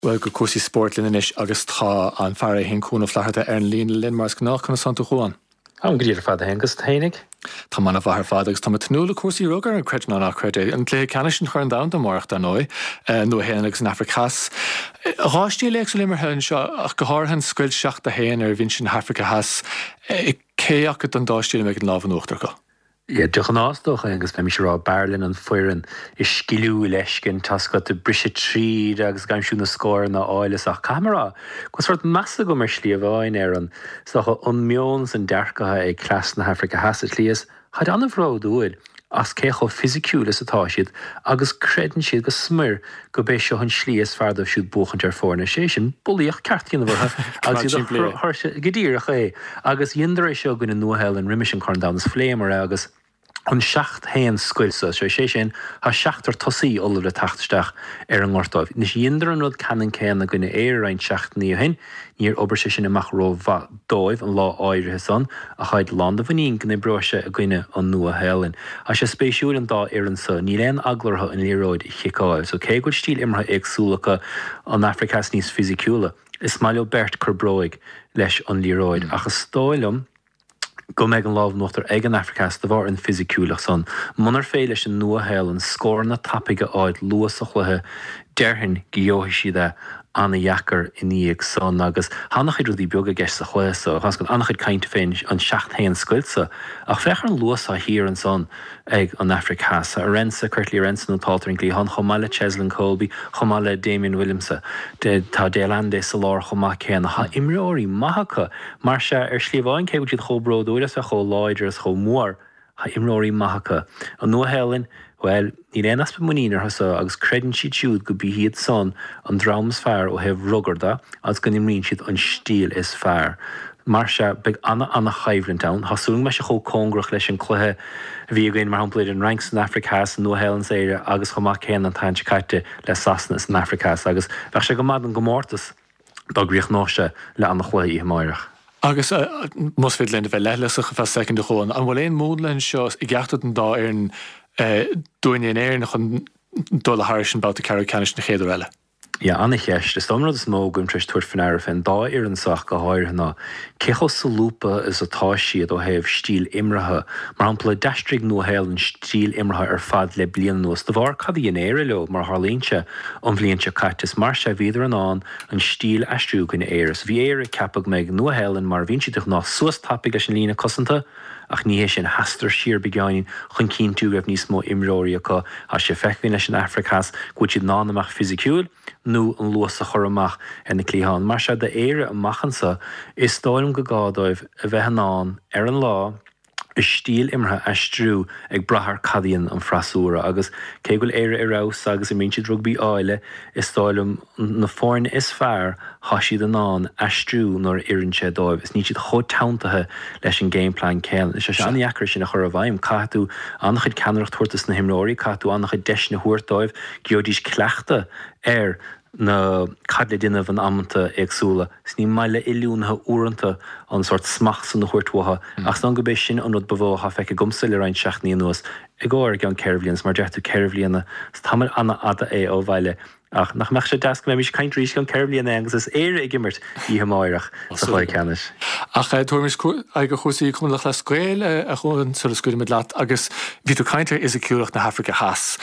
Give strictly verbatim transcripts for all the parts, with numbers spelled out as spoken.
Well go cuasí sport linis agus tá an fear hen cúna flaharta ar an líon lin mars gnách chuna Santa Juan. An gríir fad hengus hénig? Tá mana bhar fad agus tá túla cuasí rugar an creid ná nach creid an lé canis an chuir an da do marach an nói nó héanagus an Africas. Rátí le limmer hen seo ach go háirhan scuil seach a héan ar bhín sin Africa has cé agat an dáistíle me an lábhanúachtar go. Ja, duch an ásdoch agus fe mis rá Berlin an foiran is skilú leiscin tasca de brise tríd agus gaimsú na scóir na áiles ach camera. Gos fort massa go mar slíomháin ar an sacha an mions an dercatha ag clas na Africa has at lías had an bhrá dúil as cécho physiciúlas atá siad agus credan siad go smir go béis seo an slías fardah siúd buchant ar fórna sé sin bulíoch ceartcin bhartha agus godíirech é agus dhéondar é seo gona nuaheil an riimiis an corndánas fléimar agus an seacht héan scuilsa sé sé sin ha seachtar tosaí olah le tachtasteach ar an ngortáibh. Nis dhéondar an rud canan céanna gona éar ein seacht ní hin, níor obair sé sin amach ró dóibh an lá áirithe san a chaid landa bhanín gona breise a gine an nua héilin. A sé spéisiúil an dá ar an sa, ní léon aglartha an líróid chiicáil, so cé goil stíl imratha agsúlacha an Africas níos fisiciúla. Is mailio bert churbróig leis an líróid achas stáilm go meid an lábhnóachtar ag an Africas de bhar an fisiciúlach san. Munar fé leis an nuahéil an scór na tapaige áid luas a chluthe deirhin gheohí siad anna dhechar iníag san agus hannach chud rudí beag a gceist sa chluasa chas go annach chud cainte féin an seacht héan scuilsa ach fechar an luas a hir an san ag an Africas a rensa Curtly Renson an taltaring lí han chomáile Cheslin Colby chomáile Damien Williamsa de tá Délandé sa lár chomá céanna ha imreoirí maithacha mar se ar slíomháin cé go siad chobród úiras a cho láidir as cho mór ha imreoirí maithacha an nuahéilin. Well, ní réon aspa muínar hasa agus credan siad siúd go bí hiad san an drams fearr ó heh rugarda agus go nimríonn siad an stíl is fearr. Mar se beag anna anna chaimhlinn town, hasún me se cho cóngrach leis an cluthe bhí a gin mar hampléid an ranks an Africas an nuahéilen éire agus chomá céan an tainte caite le sasnas an Africas agus bheith se go mad an gomórtas dá gríoch náise le anna chluithe í maireach. Agus mus fid linn bheith leilesach fe second de chóin. An bhfuil éon módlen seo i gceachtat an dá ar an dúine éir nach an dul a háir sin báta ceir canis na chéadú eile. Ja, anna cheist, is domrad is mógum tris tuair fin air fin dá ar an sach go háir hana. Cecho sa lúpa is atá siad ó heh stíl imratha, mar ampla deistrig nuahéil an stíl imratha ar fad le blian nuas. De bhar cad íon éire leo mar tharlínse an bblionnse caitis mar se bhíidir an an an stíl aistriú gona éiris. Bhí éire capag meid nuahéilin mar bhín siad ná suas tapig as an lína cosanta ach ní sin hastar siar begáinin chun cín tú raibh níos mó imreoirí acu a sé fechhín leis an Africas go siad ná amach fisiciúil nó an luas a chur amach ar na clíán. Mar se de éire amachchansa is stáilm go gádóibh a bheith an án ar an lá is stíl imratha aistriú ag brathar cadíonn an frasúra agus cé goil éire arás agus i mín siad rugbí áile is stáilm na fáin is fearr há siad an án aistriú nóir iann sé dóibh. Is ní siad chó tauntathe leis an gameplan céan. Is se an dheachar sin a chur a bhaim catú annach chud ceannach tuairtas na himróirí catú annach chud deis na thuairtáibh geodís cleachta ar na cadle duine van amanta agsúla. Is ní meile ilúnathe uanta an sort smach san na chuirtmhatha ach san go béis sin an rud bhótha feice gomsa le rainn seaachnaí nuas i gáir gan ceirblionn mar deirú ceirblionn s tamar anna ada é ó bhaile ach nach meach sé deas go mé mis caiint rís gan ceirblionn agus is éire i gimmert í hamáireach sa chuir ceannis. Ach tuairmis ag go chusaí cum le le scoil a chun sulla scoil mit leat agus bhí tú caiintear is a ciúlaach na Africa has.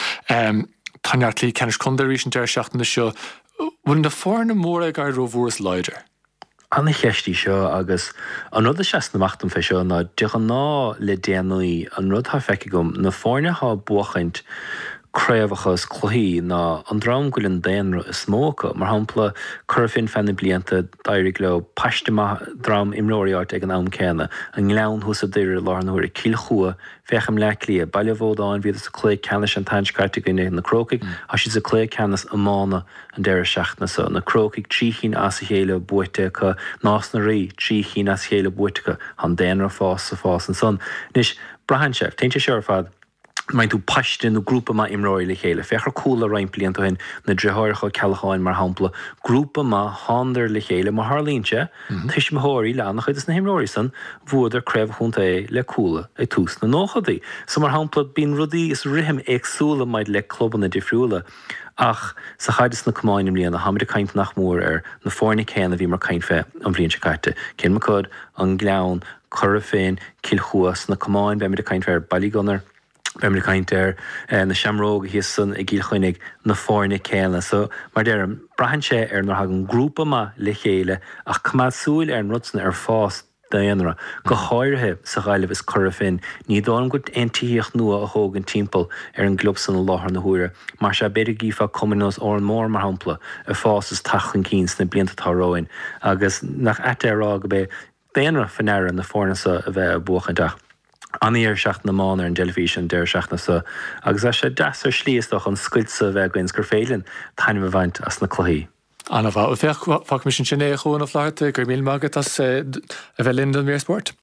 Táneart lí cenis condarí sin deir seachtain na seo bhain na fórna mór ag ar rómhóras leidir. Anna cheistí seo agus an rud a seas na machtam fe seo ná deachan ná le déanaí an rud tha feice gom na fórne há buchaint créabhachas chluí ná an drám goil an déanra is smócha mar hampla chur fin fenna blianta dairigh le paiste drám imreoiríart ag an am céanna an ngleann thusa deireadh lárnúir i cíl-chua fecham le lia bailile bhódáin bhíad sa clé ceannis an taint caite go na crócaigh a si sa clé ceannas amána an deire seachna sa na crócaigh tríchin as a chéile buite chu nás na rí tríchin as chéile buite an déanra fás sa fás an son. Nis brahan sef, teinte seir fad Main tú paiste nó grúpa má imráí le chéile. Fechar coolla rein blianta hen na drehaircha cealachain mar hampla. Grúpa má hándar le chéile mar Harlínse, tuis mthirí leanna chuid is na himráí san, bhuadar cref chunta é le coolla é tús na nóchadaí. So mar hampla bín rudí is rihim éagsúla maid le clubban na difriúla. Ach, sa chaidas na cumáinim líana na hamid a caint nach mór ar na fórna céanna bhí mar caint fe an bhríonn se caite. Cén mar cod an gleann, chur féin, cilchuas na cumáin be mid a caint fe ar Ballygunner, be mid a caint ar na seamróga hí san i gcíl chuinnig na fórna céanna. So mar dearm, brahan sé ar nar hagan grúpa má le chéile ach cumad súil ar an rutsna ar fás Dianra, go háirthe sa ghaileh is chur féin, ní dám go antííocht nua a thógan timppel ar an glub san láthar na huaire, mar se beidir gífa cuminos ó an mór mar hampla a fás is tachan cíns na bliantatá roin, agus nach eite rá go be Dianra fannéire na fórnasa a bheith buchanteach. Aníar seach na mána ar an television deir seachna sa, agus é sé deasar slíostoch an scuilsa bheith gins gur félinn taine a bhaint as na chluí. Anna bhá, fech fach mis sin sinné chuúna flairte gur mí mágad as a bheith lindan mé sport.